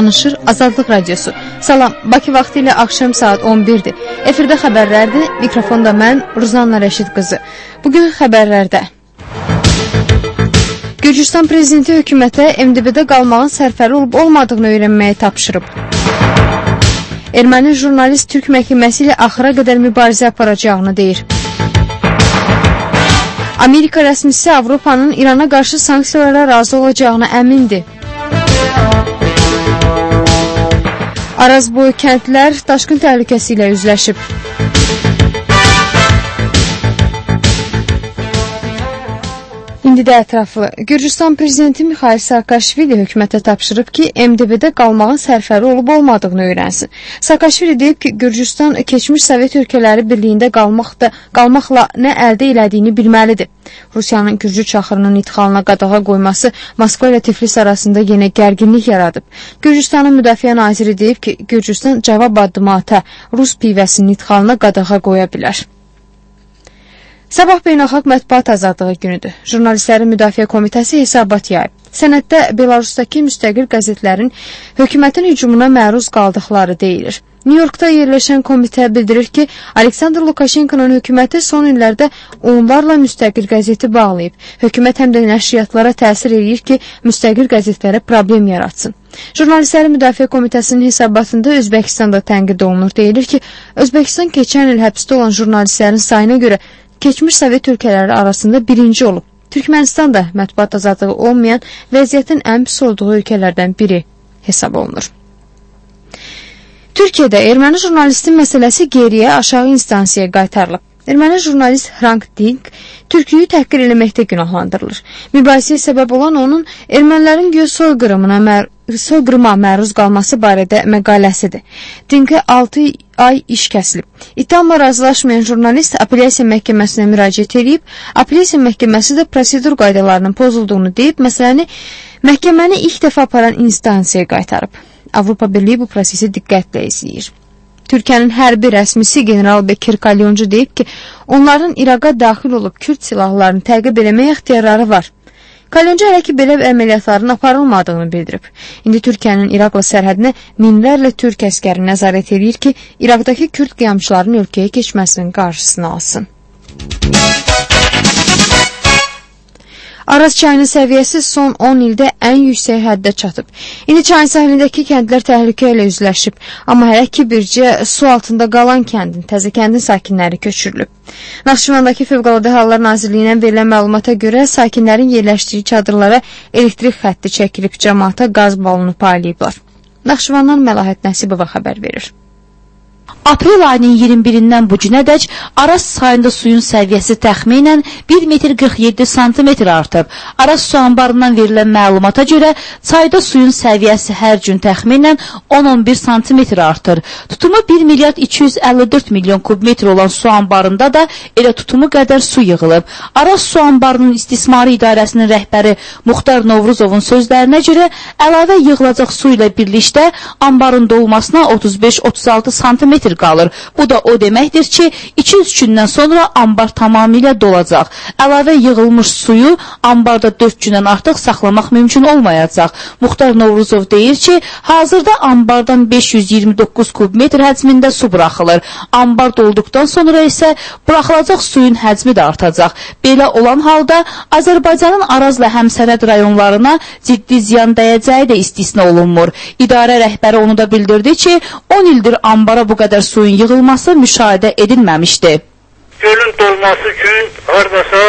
danışır Azadlıq Radiosu. Salam, Bakı vaxtı ilə axşam saat 11-dir. Efirdə xəbərlərdir, mikrofonda mən, Ruzanna Rəşid qızı. Bugün xəbərlərdə. Gürcüstan prezidenti hökumətə MDB-də qalmağın sərfəli olub olmadığını öyrənməyi tapşırıb. Erməni jurnalist Türk məhkəməsi ilə axıra qədər mübarizə aparacağını deyir. Amerika rəsmisi Avropanın İrana qarşı sanksiyalara razı olacağına əmindir. Arazboyu kəndlər daşqın təhlükəsi ilə üzləşib. İndi də ətraflı. Gürcüstan prezidenti Mikhail Saakashvili hökumətə tapşırıb ki, MDB-də qalmağın sərfəli olub olmadığını öyrənsin. Saakashvili deyib ki, Gürcüstan keçmiş Sovet ölkələri birliyində qalmaqla nə əldə elədiyini bilməlidir. Rusiyanın Gürcü çaxırının idxalına qadağa qoyması Moskva ilə Tiflis arasında yenə gərginlik yaradıb. Gürcüstanın müdafiə naziri deyib ki, Gürcüstan cavab addımı ata Rus pivəsinin idxalına qadağa qoya bilər. Sabah beynəlxalq mətbuat azadlığı günüdür. Jurnalistlərin Müdafiə Komitəsi hesabat yayıb. Sənəddə Belarusdakı müstəqil qəzetlərin hökumətin hücumuna məruz qaldıqları deyilir. New Yorkda yerləşən komitə bildirir ki, Aleksandr Lukashenkonun hökuməti son illərdə onlarla müstəqil qəzeti bağlayıb. Hökumət həm də nəşriyyatlara təsir edir ki, müstəqil qəzetlərə problem yaratsın. Jurnalistlərin Müdafiə Komitəsinin hesabatında Özbəkistanda tənqid olunur. Deyilir ki, Özbəkistan keçən il həbsdə olan jurnalistlərin sayına görə keçmiş Sovet ölkələri arasında birinci olub. Türkmənistan da mətbuat azadlığı olmayan vəziyyətin ən pis olduğu ölkələrdən biri hesab olunur. Türkiyədə erməni jurnalistin məsələsi geriyə aşağı instansiyaya qaytarılıb. Erməni jurnalist Hrant Dink türküyü təhqir eləməkdə günahlandırılır. Mübahisəyə səbəb olan onun ermənilərin güya soyqırıma məruz qalması barədə məqaləsidir. Dinkə 6 ay iş kəsilib. İttihamla razılaşmayan jurnalist apellyasiya məhkəməsinə müraciət edib, apellyasiya məhkəməsi də prosedur qaydalarının pozulduğunu deyib, məhkəməni ilk dəfə aparan instansiyaya qaytarıb. Avropa Birliyi bu prosesi diqqətlə izləyir. Türkiyənin hərbi rəsmisi General Bekir Kalyoncu deyib ki, onların İraqa daxil olub Kürd silahlarını təqib eləmək ixtiyarları var. Kalyoncu hələ ki, belə əməliyyatların aparılmadığını bildirib. İndi Türkiyənin İraqla sərhədinə minlərlə türk əskəri nəzarət edir ki, İraqdakı Kürd qiyamçıların ölkəyə keçməsinin qarşısını alsın. Araz çayının səviyyəsi son 10 ildə ən yüksək həddə çatıb. İndi çayın sahilindəki kəndlər təhlükə ilə üzləşib. Amma hələ ki, bircə su altında qalan təzə kəndin sakinləri köçürülüb. Naxçıvandakı Fövqəladə Hallar Nazirliyindən verilən məlumata görə sakinlərin yerləşdiyi çadırlara elektrik xətti çəkilib, cəmaata qaz balonu paylayıblar. Naxçıvandan Məlahət Nəsibova xəbər verir. Aprel ayının 21-dən bu günədək Araz çayında suyun səviyyəsi təxminən 1 metr 47 santimetr artıb. Araz su anbarından verilən məlumata görə çayda suyun səviyyəsi hər gün təxminən 10-11 santimetr artır. Tutumu 1 milyard 254 milyon kubmetr olan su anbarında da elə tutumu qədər su yığılıb. Araz su anbarının istismarı idarəsinin rəhbəri Muxtar Novruzovun sözlərinə görə əlavə yığılacaq su ilə birlikdə anbarın dolmasına 35-36 santimetr qalır. Bu da o deməkdir ki, 2-3 gündən sonra ambar tamamilə dolacaq. Əlavə yığılmış suyu ambarda 4 gündən artıq saxlamaq mümkün olmayacaq. Muxtar Novruzov deyir ki, hazırda ambardan 529 kubmetr həcmində su buraxılır. Ambar dolduqdan sonra isə buraxılacaq suyun həcmi də artacaq. Belə olan halda Azərbaycanın Arazla həmsərhəd rayonlarına ciddi ziyan dəyəcəyi də istisna olunmur. İdarə rəhbəri onu da bildirdi ki, 10 ildir ambara bu qədər suyun yığılması müşahidə edilməmişdi. Gölün dolması üçün haradasa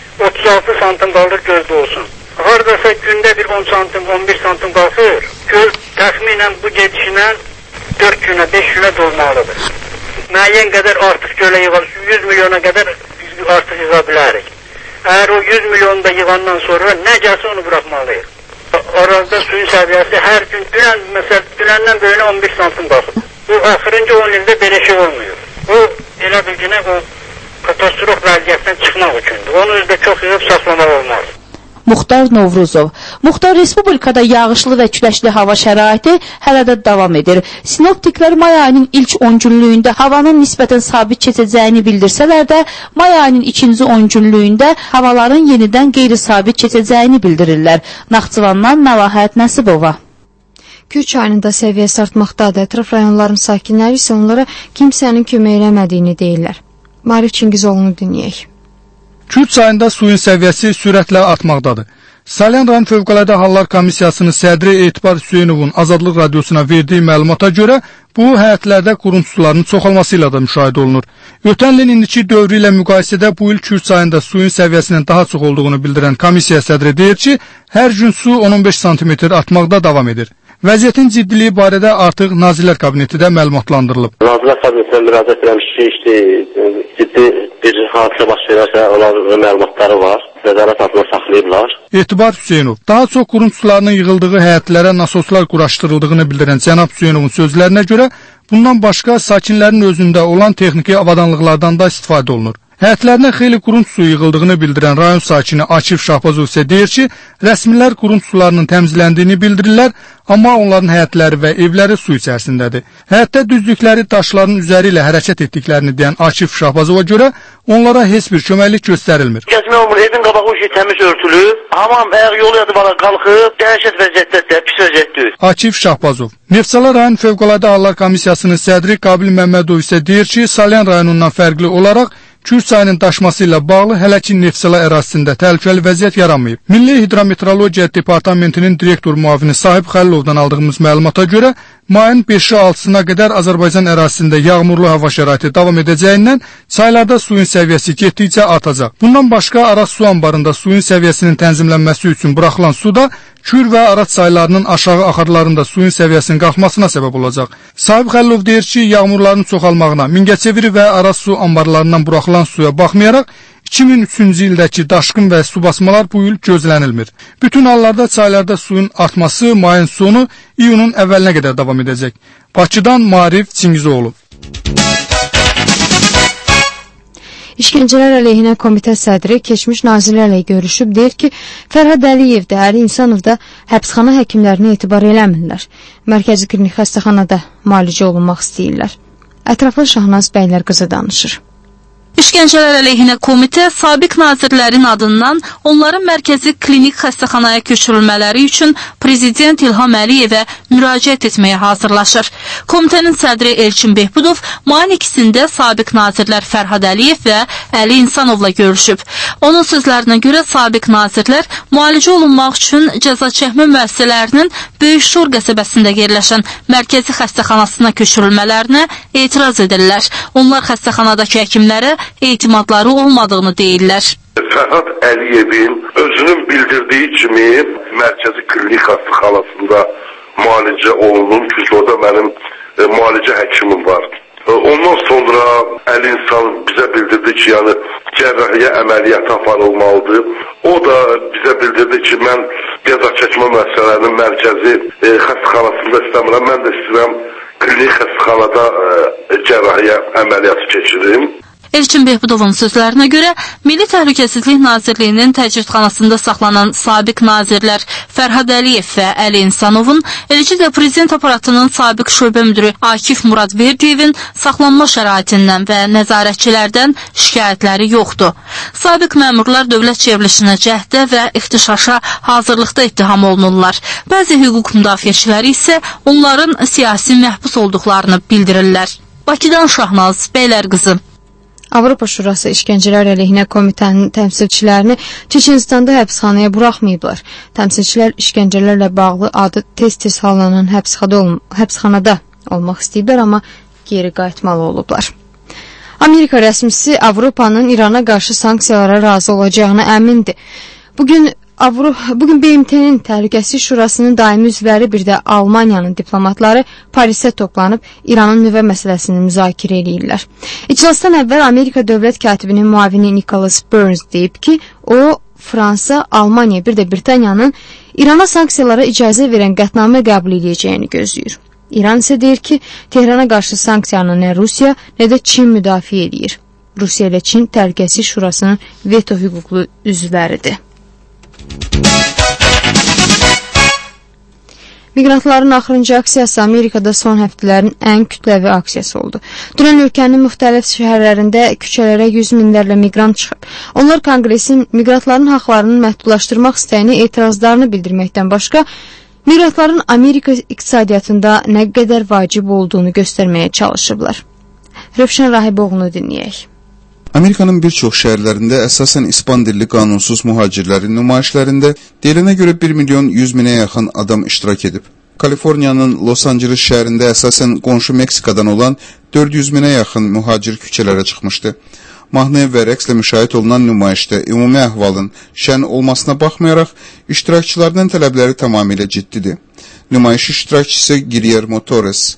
36 santim qalır göldə olsun. Haradasa gündə bir 10 santim, 11 santim qalır. Göl təxminən bu gedişlə 4 günə, 5 günə dolmalıdır. Müəyyən qədər artıq gölə yığılır, 100 milyona qədər artıq yığa bilərik. Əgər o 100 milyonu da yığandan sonra nə gəlsə onu buraxmalıyıq. Arazda suyun səviyyəsi hər gün, dünəndən böyle 11 santim qalır. Bu axırıncı 10 ildə belə şey olmuyor. Bu elə bilginə o katastrof vəziyyətdən çıxmaq üçündür. Onu özdə çox yığıb saxlamaq olmaz. Muxtar Novruzov. Muxtar Respublikada yağışlı və küləşli hava şəraiti hələ də davam edir. Sinoptiklər may ayının ilk 10 günlüyündə havanın nisbətən sabit keçəcəyini bildirsələr də, may ayının ikinci 10 günlüyündə havaların yenidən qeyri-sabit keçəcəyini bildirirlər. Naxçıvandan Məlahət Nəsibova. Kür çayının da səviyyəsi artmaqdadır. Ətraf rayonların sakinləri isə onlara kimsənin kömək eləmədiyini deyirlər. Marif Çingizoğlu'nu dinləyək. Kür çayında suyun səviyyəsi sürətlə artmaqdadır. Salyan rayon Fövqəladə Hallar Komissiyasının sədri Etibar Hüseynovun Azadlıq Radiosuna verdiyi məlumata görə bu həyətlərdə quruntu sularının çoxalması ilə də müşahidə olunur. Ötən ilin indiki dövrü ilə müqayisədə bu il Kür çayında suyun səviyyəsinin daha çox olduğunu bildirən komissiya sədri deyir ki, hər gün su 10-15 sm artmaqda davam edir. Vəziyyətin ciddiliyi barədə artıq Nazirlər Kabineti də məlumatlandırılıb. Nazirlər Kabinetinə müraciət etmiş ki, ciddi bir hadisə baş verərsə, onların məlumatları var. Nəzarət altında saxlayıblar. Etibar Hüseynov daha çox quruntu sularının yığıldığı həyətlərə nasoslar quraşdırıldığını bildirən cənab Hüseynovun sözlərinə görə bundan başqa sakinlərin özündə olan texniki avadanlıqlardan da istifadə olunur. Həyətlərinə xeyli quruntu suyu yığıldığını bildirən rayon sakini Akif Şahbazov isə deyir ki, rəsmilər quruntu sularının təmizləndiyini bildirirlər, amma onların həyətləri və evləri su içərisindədir. Həyətdə düzdükləri daşların üzəri ilə hərəkət etdiklərini deyən Akif Şahbazova görə onlara heç bir köməklik göstərilmir. Kəsmə olmur, evin qabağı təmiz örtülü, hamam əgər yol yadı bala qalxıb, dəhşət vəziyyətdə, pis vəziyyətdir. Akif Şahbazov. Neftçala rayon Fövqəladə Hallar Komissiyasının sədri Qabil Məmmədov isə deyir ki, Salyan rayonundan fərqli olaraq Kür çayının daşması ilə bağlı hələ ki Neftçala ərazisində təhlükəli vəziyyət yaranmayıb. Milli Hidrometeorologiya Departamentinin direktor müavini Sahib Xəlilovdan aldığımız məlumata görə mayın 5-6-sına qədər Azərbaycan ərazisində yağmurlu hava şəraiti davam edəcəyindən çaylarda suyun səviyyəsi getdikcə artacaq. Bundan başqa Araz su anbarında suyun səviyyəsinin tənzimlənməsi üçün buraxılan su da Kür və Araz çaylarının aşağı axarlarında suyun səviyyəsinin qalxmasına səbəb olacaq. Sahib Xəlilov deyir ki, yağmurların çoxalmağına, Mingəçeviri və Araz su anbarlarından buraxılan suya baxmayaraq 2003-cü ildəki daşqın və su basmalar bu il gözlənilmir. Bütün hallarda çaylarda suyun artması mayın sonu iyunun əvvəlinə qədər davam edəcək. Bakıdan Marif Çingizoğlu. İşgəncələr əleyhinə komitə sədri keçmiş nazirlərlə görüşüb deyir ki, Fərhad Əliyev də, Əli İnsanov da həbsxana həkimlərinə etibar eləmirlər. Mərkəzi klinik xəstəxanada müalicə olunmaq istəyirlər. Ətraflı Şahnaz Bəylər qızı danışır. İşgəncələr əleyhinə komitə sabiq nazirlərin adından onların mərkəzi klinik xəstəxanaya köçürülmələri üçün Prezident İlham Əliyevə müraciət etməyə hazırlaşır. Komitənin sədri Elçin Behbudov mayın 2-sində sabiq nazirlər Fərhad Əliyev və Əli İnsanovla görüşüb. Onun sözlərinə görə sabiq nazirlər müalicə olunmaq üçün cəza çəkmə müəssisələrinin Böyük Şor qəsəbəsində yerləşən mərkəzi xəstəxanasına köçürülmələrinə etiraz edirlər. Onlar xəstəxanadakı həkimlərə etimadları olmadığını deyirlər. Fərhad Əliyevin özünün bildirdiyi kimi mərkəzi klinik xəstəxanasında müalicə olunur. Çünki orada mənim müalicə həkimim var. Ondan sonra Əli İnsanov bizə bildirdi ki, yəni cərrahiyyə əməliyyatı aparılmalıdır. O da bizə bildirdi ki, mən cəza çəkmə müəssisələrinin mərkəzi xəstəxanasında istəmirəm. Mən də istəyirəm klinik xəstəxanada cərrahiyyə əməliyyatı keçirim. Elçin Behbudovun sözlərinə görə Milli Təhlükəsizlik Nazirliyinin təcridxanasında saxlanan sabiq nazirlər Fərhad Əliyev və Əli İnsanovun, eləcə də prezident aparatının sabiq şöbə müdürü Akif Muradverdiyevin saxlanma şəraitindən və nəzarətçilərdən şikayətləri yoxdur. Sabiq məmurlar dövlət çevrilişinə cəhdə və ixtişaşa hazırlıqda ittiham olunurlar. Bəzi hüquq müdafiəçiləri isə onların siyasi məhbus olduqlarını bildirirlər. Bakıdan Şahnaz Bəylər qızı. Avropa Şurası İşgəncələr əleyhinə komitənin təmsilçilərini Çeçenistanda həbsxanaya buraxmayıblar. Təmsilçilər işgəncələrlə bağlı adı tez-tez hallanan həbsxanada olmaq istəyiblər, amma geri qayıtmalı olublar. Amerika rəsmisi Avropanın İrana qarşı sanksiyalara razı olacağına əmindir. Bugün BMT-nin Təhlükəsizlik Şurasının daimi üzvləri bir də Almaniyanın diplomatları Parisdə toplanıb İranın nüvə məsələsini müzakirə edirlər. İclasdan əvvəl Amerika dövlət katibinin müavini Nicholas Burns deyib ki, o, Fransa, Almaniya, bir də Britaniyanın İrana sanksiyalara icazə verən qətnamə qəbul edəcəyini gözləyir. İran isə deyir ki, Tehrana qarşı sanksiyanı nə Rusiya, nə də Çin müdafiə edir. Rusiya ilə Çin Təhlükəsizlik Şurasının veto hüquqlu üzvləridir. Miqrantların axırıncı aksiyası Amerikada son həftələrin ən kütləvi aksiyası oldu. Dünən ölkənin müxtəlif şəhərlərində küçələrə 100 minlərlə miqrant çıxıb. Onlar Konqresin miqrantların haqlarını məhdudlaşdırmaq istəyini etirazlarını bildirməkdən başqa miqrantların Amerika iqtisadiyyatında nə qədər vacib olduğunu göstərməyə çalışıblar. Rövşən Rahiboğlu'nu dinləyək. Amerikanın bir çox şəhərlərində əsasən İspan dilli qanunsuz mühacirlərin nümayişlərində deyilənə görə 1 milyon 100 minə yaxın adam iştirak edib. Kaliforniyanın Los Angeles şəhərində əsasən qonşu Meksikadan olan 400 minə yaxın mühacir küçələrə çıxmışdı. Mahnı və rəqslə müşahidə olunan nümayişdə ümumi əhvalın şən olmasına baxmayaraq, iştirakçılarının tələbləri tamamilə ciddidir. Nümayiş iştirakçısı Guillermo Torres: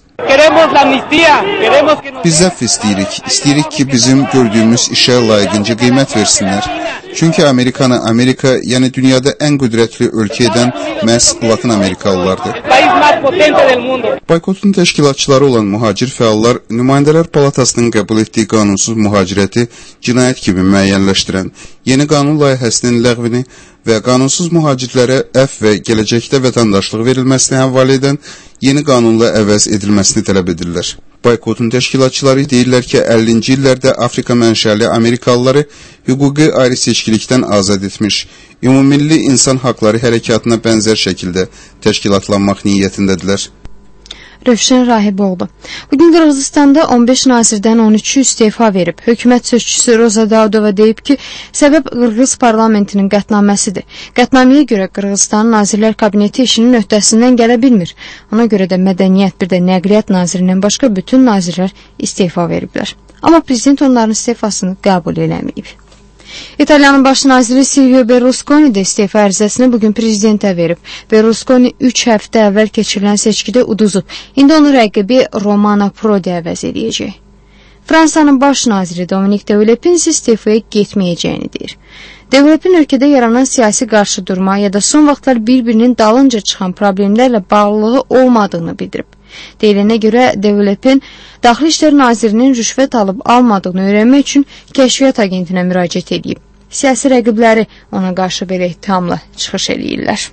Biz əfv istəyirik ki, bizim gördüyümüz işə layiqincə qiymət versinlər. Çünki Amerikanı Amerika, yəni dünyada ən qüdrətli ölkə edən məhz Latin Amerikalılardır. Boykotun təşkilatçıları olan mühacir fəallar Nümayəndələr Palatasının qəbul etdiyi qanunsuz mühacirəti cinayət kimi müəyyənləşdirən yeni qanun layihəsinin ləğvini və qanunsuz mühacirlərə əfv və gələcəkdə vətəndaşlıq verilməsini həvalə edən yeni qanunla əvəz edilməsini tələb edirlər. Boykotun təşkilatçıları deyirlər ki, 50-ci illərdə Afrika mənşəli Amerikalıları hüquqi ayrı-seçkilikdən azad etmiş, ümumilli insan haqları hərəkatına bənzər şəkildə təşkilatlanmaq niyyətindədirlər. Rövşən Rahiboğlu. Bugün Qırğızistanda 15 nazirdən 13'ü istefa verib. Hökumət sözçüsü Roza Daudova deyib ki, səbəb Qırğız parlamentinin qətnaməsidir. Qətnaməyə görə Qırğızistanın Nazirlər Kabineti işinin öhdəsindən gələ bilmir. Ona görə də mədəniyyət, bir də nəqliyyat nazirindən başqa bütün nazirlər istefa veriblər. Amma prezident onların istefasını qəbul eləməyib. İtalyanın baş naziri Silvio Berlusconi də istefa ərizəsini bugün prezidentə verib. Berlusconi 3 həftə əvvəl keçirilən seçkidə uduzub. İndi onu rəqibi Romano Prodi əvəz edəcək. Fransanın baş naziri Dominique de Villepin istefaya getməyəcəyini deyir. De Villepin ölkədə yaranan siyasi qarşıdurma ya da son vaxtlar bir-birinin dalınca çıxan problemlərlə bağlılığı olmadığını bildirib. Deyilənə görə De Villepin Daxili İşlər Nazirinin rüşvət alıb almadığını öyrənmək üçün kəşfiyyat agentinə müraciət edib. Siyasi rəqibləri ona qarşı belə ittihamla çıxış eləyirlər.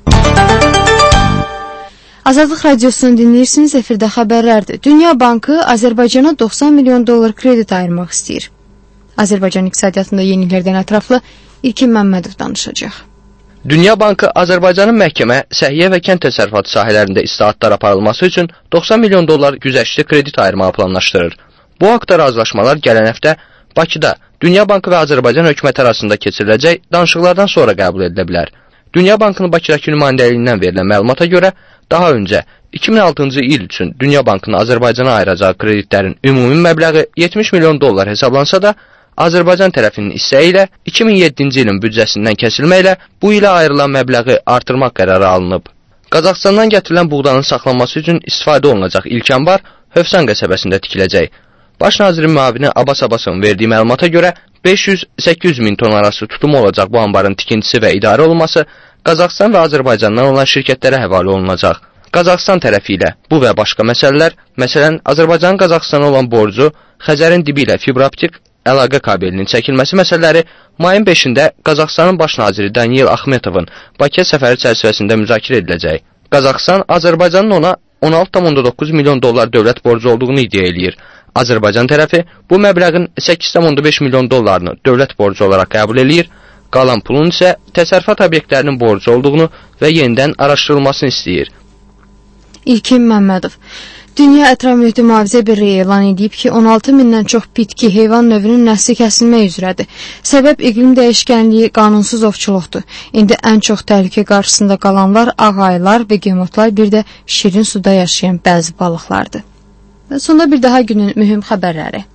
Azadlıq Radiosunu dinləyirsiniz, efirdə xəbərlərdir. Dünya Bankı Azərbaycana 90 milyon dollar kredit ayırmaq istəyir. Azərbaycan iqtisadiyyatında yeniliklərdən ətraflı İlkin Məmmədov danışacaq. Dünya Bankı Azərbaycanın məhkəmə, səhiyyə və kənd təsərrüfatı sahələrində islahatlar aparılması üçün 90 milyon dollar güzəştli kredit ayırmağı planlaşdırır. Bu haqda razılaşmalar gələn həftə Bakıda Dünya Bankı və Azərbaycan hökuməti arasında keçiriləcək danışıqlardan sonra qəbul edilə bilər. Dünya Bankının Bakıdakı nümayəndəliyindən verilən məlumata görə daha öncə 2006-cı il üçün Dünya Bankının Azərbaycana ayıracağı kreditlərin ümumi məbləği 70 milyon dollar hesablansa da, Azərbaycan tərəfinin istəyi ilə 2007-ci ilin büdcəsindən kəsilməklə bu ilə ayrılan məbləği artırmaq qərarı alınıb. Qazaxıstandan gətirilən buğdanın saxlanması üçün istifadə olunacaq ilk anbar Hövsan qəsəbəsində tikiləcək. Baş nazirin müavini Abbas Abbasovun verdiyi məlumata görə 500-800 min ton arası tutumu olacaq bu anbarın tikintisi və idarə olunması Qazaxıstan və Azərbaycandan olan şirkətlərə həvalə olunacaq. Qazaxıstan tərəfi ilə bu və başqa məsələlər, məsələn, Azərbaycanın Qazaxıstana olan borcu, Xəzərin dibi ilə fibrooptik əlaqə kabelinin çəkilməsi məsələləri mayın 5-də Qazaxıstanın baş naziri Daniel Axmetovun Bakıya səfəri çərçivəsində müzakirə ediləcək. Qazaxıstan Azərbaycanın ona 16,9 milyon dollar dövlət borcu olduğunu iddia eləyir. Azərbaycan tərəfi bu məbləğin 8,5 milyon dollarını dövlət borcu olaraq qəbul eləyir, qalan pulun isə təsərrüfat obyektlərinin borcu olduğunu və yenidən araşdırılmasını istəyir. İlkin Məmmədov. Dünya Ətraf Mühiti Mühafizə Birliyi elan edib ki, 16 mindən çox bitki, heyvan növünün nəsli kəsilmək üzrədir. Səbəb iqlim dəyişkənliyi, qanunsuz ovçuluqdur. İndi ən çox təhlükə qarşısında qalanlar ağ ayılar və gemotlar, bir də şirin suda yaşayan bəzi balıqlardır. Və sonda bir daha günün mühüm xəbərləri.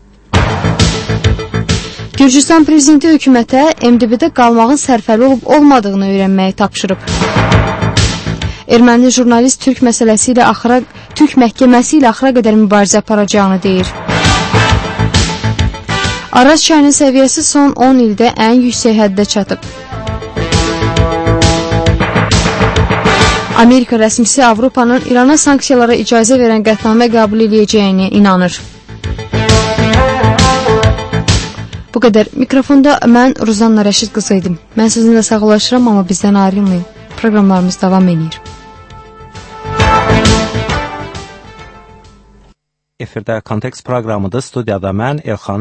Gürcüstan prezidenti hökumətə MDB-də qalmağın sərfəli olub-olmadığını öyrənməyi tapşırıb. Erməni jurnalist Türk məhkəməsi ilə axıra qədər mübarizə aparacağını deyir. Araz çayının səviyyəsi son 10 ildə ən yüksək həddə çatıb. Amerika rəsmisi Avropanın İrana sanksiyalara icazə verən qətnamə qəbul edəcəyini inanır. Bu qədər. Mikrofonda mən Ruzanna Rəşid qızı idim. Mən sizinlə sağollaşıram, amma bizdən ayrılmayın. Proqramlarımız davam edir. Efirdə Kontekst proqramıdır. Studiyada mən Elxan